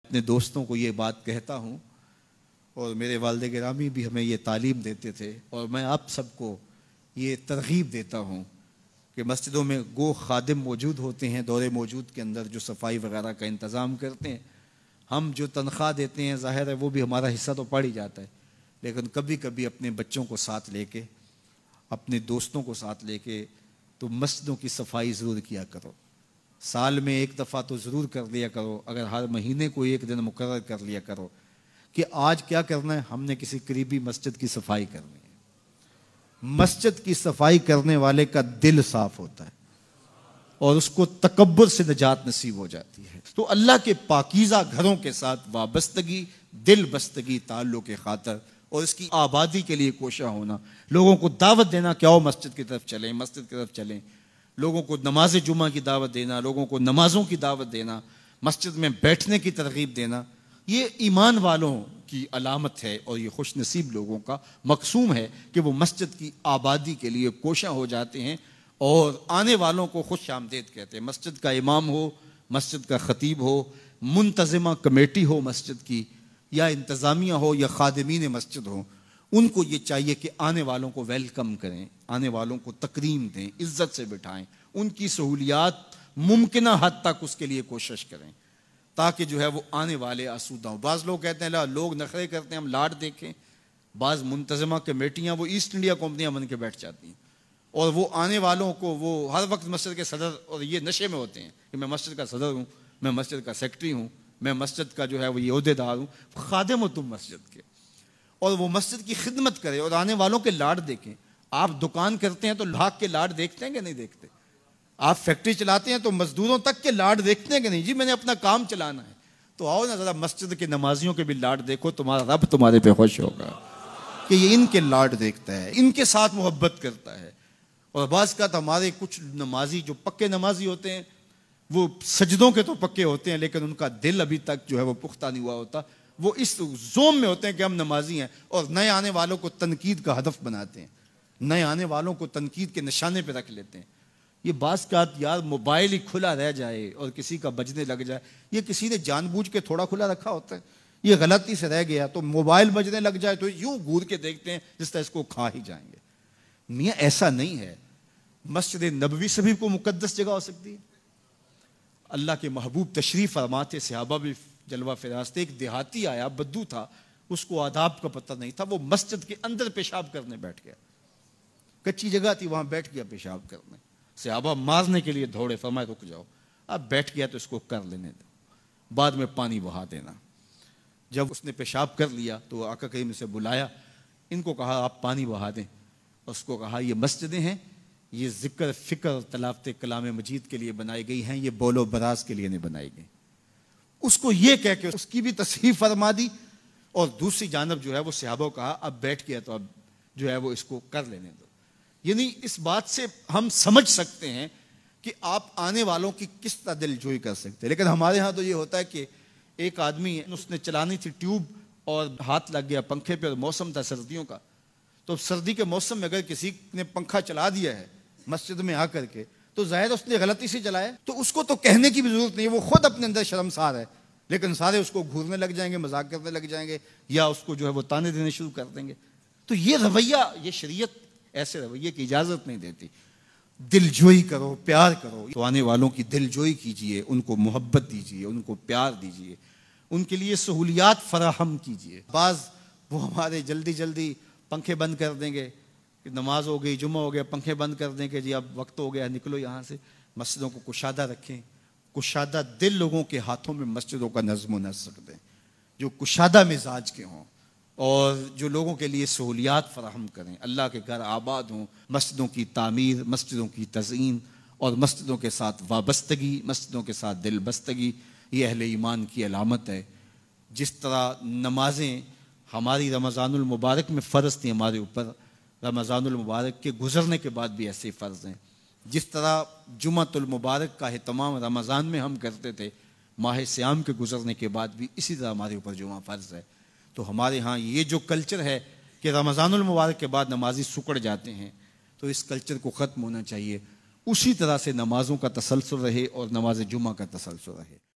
اپنے دوستوں کو یہ بات کہتا ہوں، اور میرے والد گرامی بھی ہمیں یہ تعلیم دیتے تھے، اور میں آپ سب کو یہ ترغیب دیتا ہوں کہ مسجدوں میں گو خادم موجود ہوتے ہیں دور موجود کے اندر جو صفائی وغیرہ کا انتظام کرتے ہیں. ہم جو تنخواہ دیتے ہیں ظاہر ہے وہ بھی ہمارا حصہ تو پڑ ہی جاتا ہے، لیکن کبھی کبھی اپنے بچوں کو ساتھ لے کے، اپنے دوستوں کو ساتھ لے کے تو مسجدوں کی صفائی ضرور کیا کرو. سال میں ایک دفعہ تو ضرور کر لیا کرو، اگر ہر مہینے کو ایک دن مقرر کر لیا کرو کہ آج کیا کرنا ہے، ہم نے کسی قریبی مسجد کی صفائی کرنی ہے. مسجد کی صفائی کرنے والے کا دل صاف ہوتا ہے اور اس کو تکبر سے نجات نصیب ہو جاتی ہے. تو اللہ کے پاکیزہ گھروں کے ساتھ وابستگی، دل بستگی تعلق کے خاطر اور اس کی آبادی کے لیے کوشاں ہونا، لوگوں کو دعوت دینا کہ آؤ مسجد کی طرف چلیں، مسجد کی طرف چلیں، لوگوں کو نماز جمعہ کی دعوت دینا، لوگوں کو نمازوں کی دعوت دینا، مسجد میں بیٹھنے کی ترغیب دینا، یہ ایمان والوں کی علامت ہے اور یہ خوش نصیب لوگوں کا مقصوم ہے کہ وہ مسجد کی آبادی کے لیے کوشاں ہو جاتے ہیں اور آنے والوں کو خوش آمدید کہتے ہیں. مسجد کا امام ہو، مسجد کا خطیب ہو، منتظمہ کمیٹی ہو مسجد کی، یا انتظامیہ ہو یا خادمین مسجد ہو، ان کو یہ چاہیے کہ آنے والوں کو ویلکم کریں، آنے والوں کو تکریم دیں، عزت سے بٹھائیں، ان کی سہولیات ممکنہ حد تک اس کے لیے کوشش کریں تاکہ جو ہے وہ آنے والے آسودہ ہوں. بعض لوگ کہتے ہیں لوگ نخرے کرتے ہیں ہم لاٹ دیکھیں. بعض منتظمہ کمیٹیاں وہ ایسٹ انڈیا کمپنیاں بن کے بیٹھ جاتی ہیں اور وہ آنے والوں کو وہ ہر وقت مسجد کے صدر، اور یہ نشے میں ہوتے ہیں کہ میں مسجد کا صدر ہوں، میں مسجد کا سیکٹری ہوں، میں مسجد کا جو ہے وہ یہ عہدیدار ہوں. خادم ہو تم مسجد کے، اور وہ مسجد کی خدمت کرے اور آنے والوں کے لاڈ دیکھیں. آپ دکان کرتے ہیں تو لاکھ کے لاڈ دیکھتے ہیں کہ نہیں دیکھتے؟ آپ فیکٹری چلاتے ہیں تو مزدوروں تک کے لاڈ دیکھتے ہیں کہ نہیں؟ جی میں نے اپنا کام چلانا ہے. تو آؤ نا ذرا مسجد کے نمازیوں کے بھی لاڈ دیکھو، تمہارا رب تمہارے پہ خوش ہوگا کہ یہ ان کے لاڈ دیکھتا ہے، ان کے ساتھ محبت کرتا ہے. اور بعض کا تو ہمارے کچھ نمازی جو پکے نمازی ہوتے ہیں وہ سجدوں کے تو پکے ہوتے ہیں لیکن ان کا دل ابھی تک جو ہے وہ پختہ نہیں ہوا ہوتا. وہ اس زوم میں ہوتے ہیں کہ ہم نمازی ہیں اور نئے آنے والوں کو تنقید کا ہدف بناتے ہیں، نئے آنے والوں کو تنقید کے نشانے پہ رکھ لیتے ہیں. یہ بعض کا یار موبائل ہی کھلا رہ جائے اور کسی کا بجنے لگ جائے، یہ کسی نے جان بوجھ کے تھوڑا کھلا رکھا ہوتا ہے، یہ غلطی سے رہ گیا تو موبائل بجنے لگ جائے تو یوں گور کے دیکھتے ہیں جس طرح اس کو کھا ہی جائیں گے. میاں ایسا نہیں ہے. مسجد نبوی سے بھی کوئی مقدس جگہ ہو سکتی ہے. اللہ کے محبوب تشریف فرماتے، صحابہ بھی جلوہ فراز تھے. ایک دیہاتی آیا، بدو تھا، اس کو آداب کا پتہ نہیں تھا، وہ مسجد کے اندر پیشاب کرنے بیٹھ گیا. کچی جگہ تھی، وہاں بیٹھ گیا پیشاب کرنے. صحابہ مارنے کے لیے دوڑے، فرمایا رک جاؤ. اب بیٹھ گیا تو اس کو کر لینے دو، بعد میں پانی بہا دینا. جب اس نے پیشاب کر لیا تو آقا کریم سے بلایا، ان کو کہا آپ پانی بہا دیں. اس کو کہا یہ مسجدیں ہیں، یہ ذکر فکر اور تلاوت کلام مجید کے لیے بنائی گئی ہیں، یہ بول و براز کے لیے نہیں بنائی گئی. اس کو یہ کہہ کے اس کی بھی تصحیح فرما دی اور دوسری جانب جو ہے وہ صحابہ کو کہا اب بیٹھ گیا تو اب جو ہے وہ اس کو کر لینے دو. یعنی اس بات سے ہم سمجھ سکتے ہیں کہ آپ آنے والوں کی کس طرح دل جوئی کر سکتے ہیں. لیکن ہمارے ہاں تو یہ ہوتا ہے کہ ایک آدمی اس نے چلانی تھی ٹیوب اور ہاتھ لگ گیا پنکھے پہ، اور موسم تھا سردیوں کا. تو سردی کے موسم میں اگر کسی نے پنکھا چلا دیا ہے مسجد میں آ کر کے تو ظاہر اس نے غلطی سے چلایا، تو اس کو تو کہنے کی بھی ضرورت نہیں ہے، وہ خود اپنے اندر شرمسار ہے. لیکن سارے اس کو گھورنے لگ جائیں گے، مذاق کرنے لگ جائیں گے، یا اس کو جو ہے وہ تانے دینے شروع کر دیں گے. تو یہ رویہ، یہ شریعت ایسے رویے کی اجازت نہیں دیتی. دل جوئی کرو، پیار کرو. تو آنے والوں کی دل جوئی کیجئے، ان کو محبت دیجئے، ان کو پیار دیجئے، ان کے لیے سہولیات فراہم کیجئے. بعض وہ ہمارے جلدی جلدی پنکھے بند کر دیں گے کہ نماز ہو گئی، جمعہ ہو گیا، پنکھے بند کر دیں کہ جی اب وقت ہو گیا نکلو یہاں سے. مسجدوں کو کشادہ رکھیں، کشادہ دل لوگوں کے ہاتھوں میں مسجدوں کا نظم و نسق دیں، جو کشادہ مزاج کے ہوں اور جو لوگوں کے لیے سہولیات فراہم کریں. اللہ کے گھر آباد ہوں، مسجدوں کی تعمیر، مسجدوں کی تزئین اور مسجدوں کے ساتھ وابستگی، مسجدوں کے ساتھ دل بستگی، یہ اہل ایمان کی علامت ہے. جس طرح نمازیں ہماری رمضان المبارک میں فرض تھیں ہمارے اوپر، رمضان المبارک کے گزرنے کے بعد بھی ایسے فرض ہیں. جس طرح جمعۃ المبارک کا اہتمام رمضان میں ہم کرتے تھے، ماہ صیام کے گزرنے کے بعد بھی اسی طرح ہمارے اوپر جمعہ فرض ہے. تو ہمارے ہاں یہ جو کلچر ہے کہ رمضان المبارک کے بعد نمازی سکڑ جاتے ہیں، تو اس کلچر کو ختم ہونا چاہیے. اسی طرح سے نمازوں کا تسلسل رہے اور نماز جمعہ کا تسلسل رہے.